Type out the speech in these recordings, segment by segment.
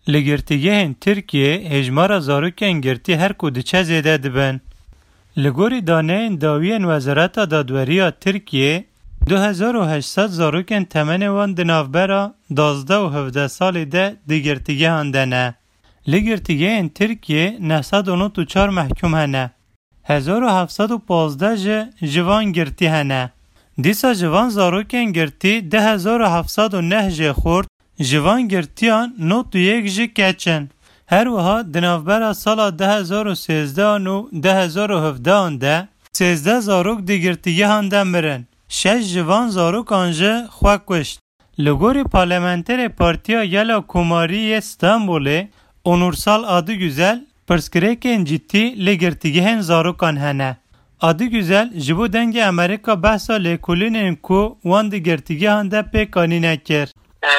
لگرتیگهن ترکیه هجمارا زاروکن گرتی هر کودچه زیده دبن. لگوری دانه داوین وزارت دادوریا ترکیه 2800 زاروکن تمن وان دنافبرا 12 و 17 سالی ده دیگرتیگه هندنه. لگرتیگهن ترکیه 994 محکوم هنه. 1715 جوان گرتی هنه. دیسا جوان زاروکن گرتی 10709 جه خورد جوان گرتیان نوت یک جه کچن. هر وها دنافبرا سالا 2013 و 2017 ده 13 زاروک دیگرتیگه هنده مرن. 6 جوان زاروک آنجه خواه کشت. لگوری پارلمانتر پارتیا یلا کوماری استانبوله اونورسال adı güzel پرسکریکن جیتی لگرتیگهن زاروکان هنه. adı güzel جبو دنگ امریکا بحثا لیکولینن کو وان دیگرتیگه هنده پیکانینه کر.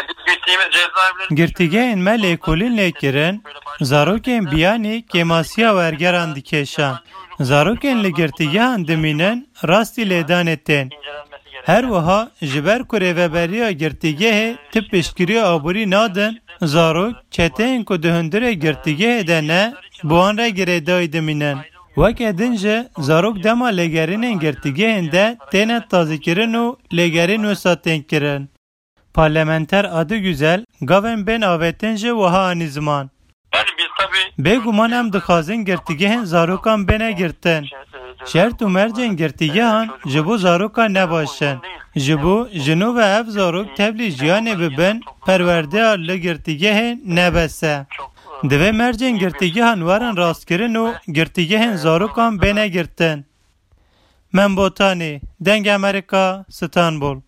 گرتیگهن ما لیکولین لیکرن زاروکن بیانی کماسیا ورگران دیکشان. زاروکن لگرتیگه هندمینن راستی لیدان اتن. هر وها جبر کوری و بریا گرتیگه تپ پشکری آبوری نادن زاروک چتین کو دهندره گرتیگه دنه بوان را گره دای دمینن. وک ادنجه زاروک دما لگرینن گرتیگه هنده تینه تازه کرن و لگرین و ساتین کرن. پارلمانتر adı güzel گاون بین آویتنجه وها آنیزمان. بگومان هم دخوازن گرتیگهن زاروکان بینه گرتن. شرط و مرجن گرتیگهان جبو زاروکان نباشن. جبو جنو و اف زاروک تبلی جیانه ببن پرورده لگرتیگهن نبسه. دوه مرجن گرتیگهان وارن راست کرن و گرتیگهن زاروکان بینه گرتن. من بوتانی دنگ امریکا استانبول.